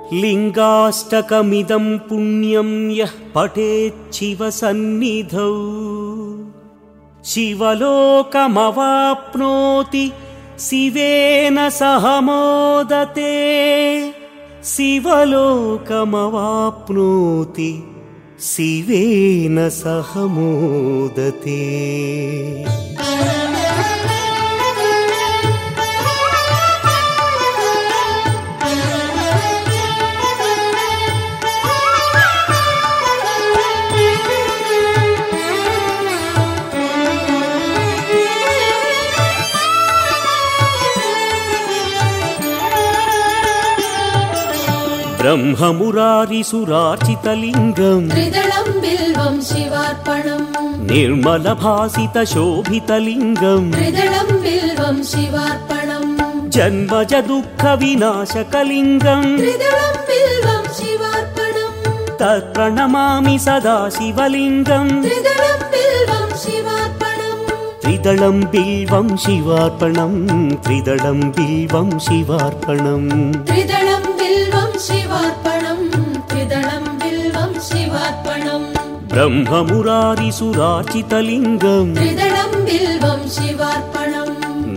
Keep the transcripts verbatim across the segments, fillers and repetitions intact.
लिंगाष्टकमिदं पुण्यं यः पठेच्छिवसन्निधौ शिवलोकमवाप्नोति शिवेन सह मोदते। शिवलोकमवाप्नोति शिवेन सह मोदते। ब्रह्ममुरारिसुरार्चितलिङ्गं त्रिदलं बिल्वं शिवार्पणम्। निर्मलभासितशोभितलिङ्गं त्रिदलं बिल्वं शिवार्पणम्। जन्मज दुःखविनाशकलिङ्गं त्रिदलं बिल्वं शिवार्पणम्। तत्प्रणमामि सदा शिवलिङ्गं। त्रिदलं बिल्वं शिवार्पणम्। त्रिदलं बिल्वं शिवार्पणं। त्रिदलं बिल्वं शिवार्पणम्। त्रिदलं बिल्वं शिवार्पणम्। त्रिदलं बिल्वं शिवार्पणम्। ब्रह्ममुरारिसुरार्चितलिङ्गं त्रिदलं बिल्वं शिवार्पणम्।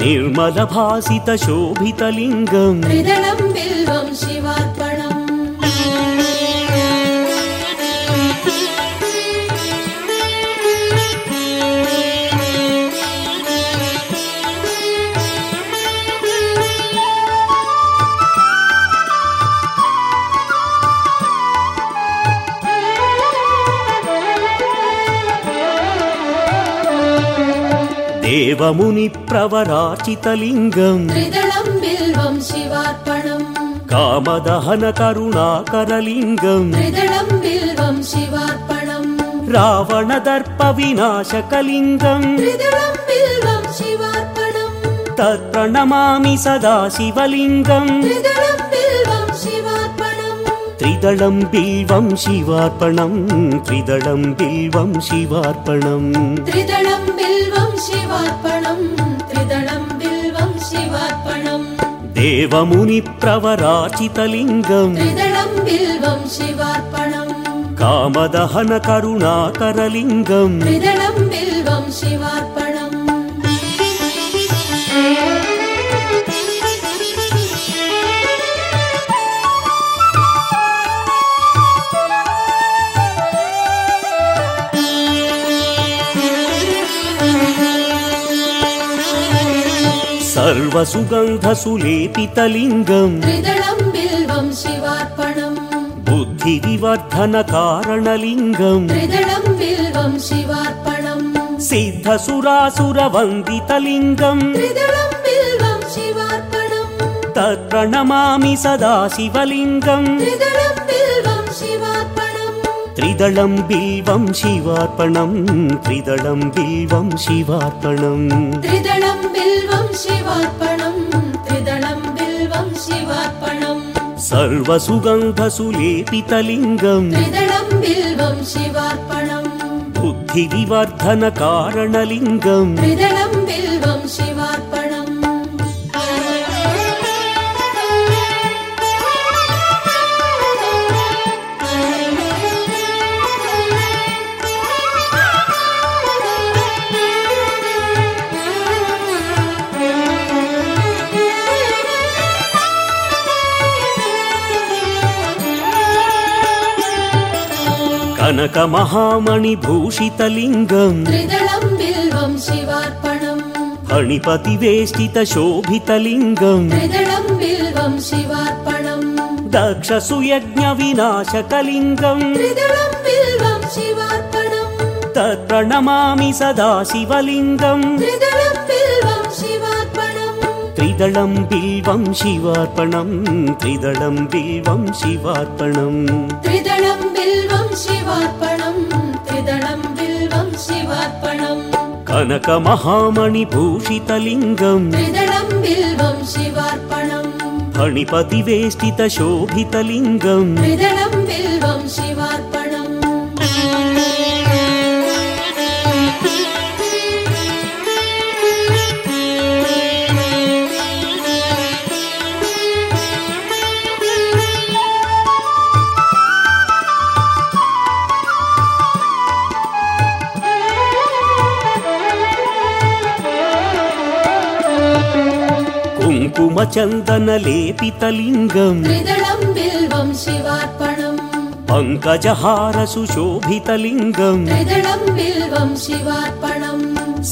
निर्मलभासितशोभितलिङ्गं त्रिदलं बिल्वं शिवार्पणम्। देवमुनिप्रवरार्चितलिङ्गं त्रिदलं बिल्वं शिवार्पणम्। कामदहनकरुणाकरलिङ्गं त्रिदलं बिल्वं शिवार्पणम्। रावणदर्पविनाशकलिङ्गं त्रिदलं बिल्वं शिवार्पणम्। तत्प्रणमामि सदा शिवलिङ्गं। त्रिदलं बिल्वं शिवार्पणम्। त्रिदलं बिल्वं शिवार्पणं। त्रिदलं बिल्वं शिवार्पणम्। त्रिदलं बिल्वं शिवार्पणम्। त्रिदलं बिल्वं शिवार्पणम्। देवमुनिप्रवरार्चितलिङ्गं त्रिदलं बिल्वं शिवार्पणम्। कामदहनकरुणाकरलिङ्गं त्रिदलं बिल्वं शिवार्पणम्। सर्वसुगन्धसुलेपितलिङ्गं त्रिदलं बिल्वं शिवार्पणम्। बुद्धिविवर्धनकारणलिङ्गं त्रिदलं बिल्वं शिवार्पणम्। सिद्धसुरासुरवन्दितलिङ्गं त्रिदलं बिल्वं शिवार्पणम्। तत्प्रणमामि सदा शिवलिङ्गं। त्रिदलं बिल्वं शिवार्पणम्। त्रिदलं बिल्वं शिवार्पणं। त्रिदलं बिल्वं शिवार्पणम्। त्रिदलं बिल्वं शिवार्पणम्। त्रिदलं बिल्वं शिवार्पणम्। सर्वसुगन्धसुलेपितलिङ्गं त्रिदलं बिल्वं शिवार्पणम्। बुद्धिविवर्धनकारणलिङ्गं त्रिदलं बिल्वं शिवार्पणम्। कनकमहामणिभूषितलिङ्गं त्रिदलं बिल्वं शिवार्पणम्। फणिपतिवेष्टितशोभितलिङ्गं त्रिदलं बिल्वं शिवार्पणम्। दक्षसुयज्ञविनाशकलिङ्गं त्रिदलं बिल्वं शिवार्पणम्। तत्प्रणमामि सदा शिवलिङ्गं। त्रिदलं बिल्वं शिवार्पणम्। त्रिदलं बिल्वं शिवार्पणं। त्रिदलं बिल्वं शिवार्पणम्। त्रिदलं बिल्वं शिवार्पणम्। त्रिदलं बिल्वं शिवार्पणम्। कनकमहामणिभूषितलिङ्गं त्रिदलं बिल्वं शिवार्पणम्। फणिपतिवेष्टितशोभितलिङ्गं त्रिदलं बिल्वं शिवार्पणम्। कुङ्कुमचन्दनलेपितलिङ्गम् त्रिदलं बिल्वं शिवार्पणम् पङ्कजहारसुशोभितलिङ्गम् त्रिदलं बिल्वं शिवार्पणम्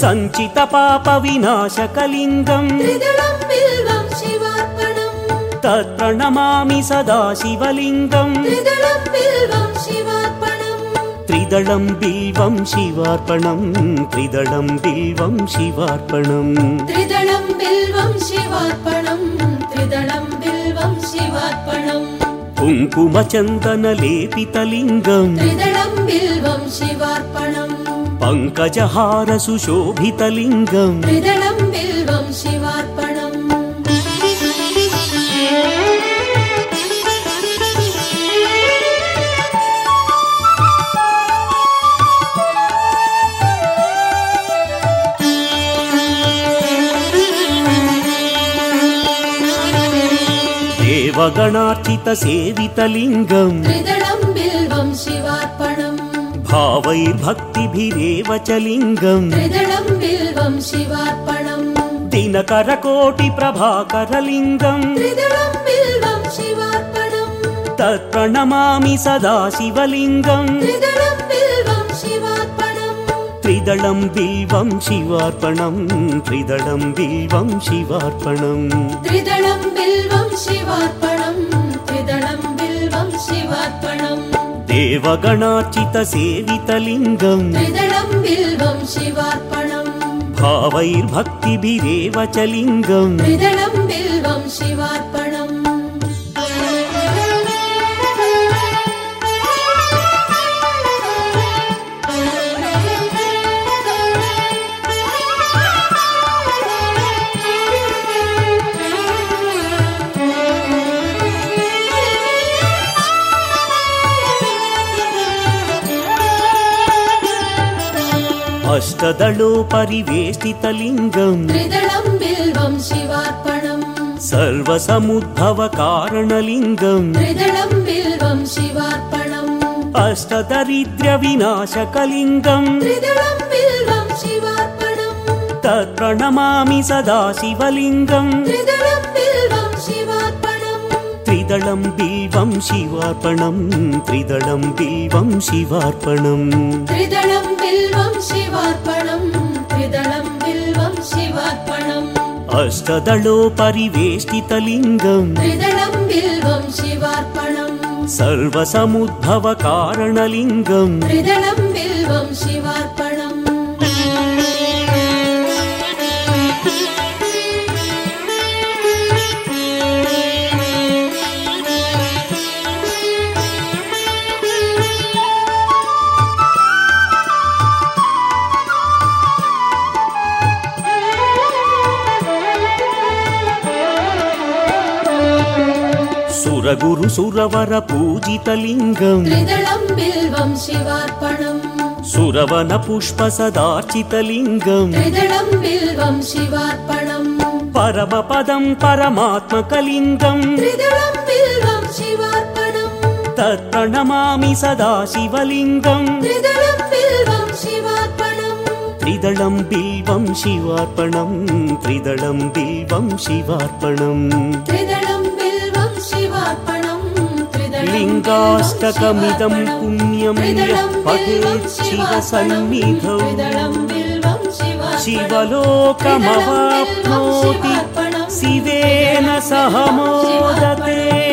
सञ्चितपापविनाशकलिङ्गम् त्रिदलं बिल्वं शिवार्पणम् तत्प्रणमामि सदा शिवलिङ्गम् त्रिदलं बिल्वं शिवार्पणम् त्रिदलं बिल्वं शिवार्पणम् त्रिदलं बिल्वं शिवार्पणम् त्रिदलं बिल्वं शिवार्पणम् त्रिदलं बिल्वं शिवार्पणम् कुङ्कुमचन्दनलेपितलिङ्गम् त्रिदलं बिल्वं शिवार्पणम् पङ्कजहारसुशोभितलिङ्गम् त्रिदलं बिल्वं शिवार्पणम् देवगणार्चितसेवितलिङ्गम् त्रिदलं बिल्वं शिवार्पणम् भावैर्भक्तिभिरेव च लिङ्गम् त्रिदलं बिल्वं शिवार्पणम् दिनकरकोटिप्रभाकरलिङ्गम् त्रिदलं बिल्वं शिवार्पणम् तत्प्रणमामि सदा शिवलिङ्गम् त्रिदलं बिल्वं शिवार्पणम् त्रिदलं बिल्वं शिवार्पणम् त्रिदलं बिल्वं शिवार्पणम् त्रिदलं बिल्वं शिवार्पणम् त्रिदलं बिल्वं शिवार्पणम् देवगणार्चितसेवितलिङ्गम् त्रिदलं बिल्वं शिवार्पणम् भावैर्भक्तिभिरेव च लिङ्गम् त्रिदलं बिल्वं शिवार्पणम् अष्टदलोपरिवेष्टितलिङ्गम् त्रिदलं बिल्वं शिवार्पणम् सर्वसमुद्भवकारणलिङ्गम् त्रिदलं बिल्वं शिवार्पणम् अष्टदरिद्र्यविनाशकलिङ्गम् त्रिदलं बिल्वं शिवार्पणम् तत्प्रणमामि सदा शिवलिङ्गम् त्रिदलं बिल्वं शिवार्पणम् त्रिदलं बिल्वं शिवार्पणम् त्रिदलं बिल्वं शिवार्पणम् त्रिदलं बिल्वं शिवार्पणम् त्रिदलं बिल्वं शिवार्पणम् अष्टदलोपरिवेष्टितलिङ्गम् त्रिदलं बिल्वं शिवार्पणम् सर्वसमुद्भवकारणलिङ्गम् त्रिदलं बिल्वं शिवार्पणम् सुरगुरुसुरवरपूजितलिङ्गम् त्रिदलं बिल्वं शिवार्पणम् सुरवनपुष्पसदार्चितलिङ्गम् त्रिदलं बिल्वं शिवार्पणम् परमपदं परमात्मकलिङ्गम् त्रिदलं बिल्वं शिवार्पणम् तत्प्रणमामि सदा शिवलिङ्गम् त्रिदलं बिल्वं शिवार्पणम् त्रिदलं बिल्वं शिवार्पणम् त्रिदलं बिल्वं शिवार्पणम् त्रिदलं बिल्वं शिवार्पणम् लिङ्गाष्टकमिदं पुण्यं यः पठेत् शिवसन्निधौ शिवलोकमवाप्नोति शिवेन सह मोदते।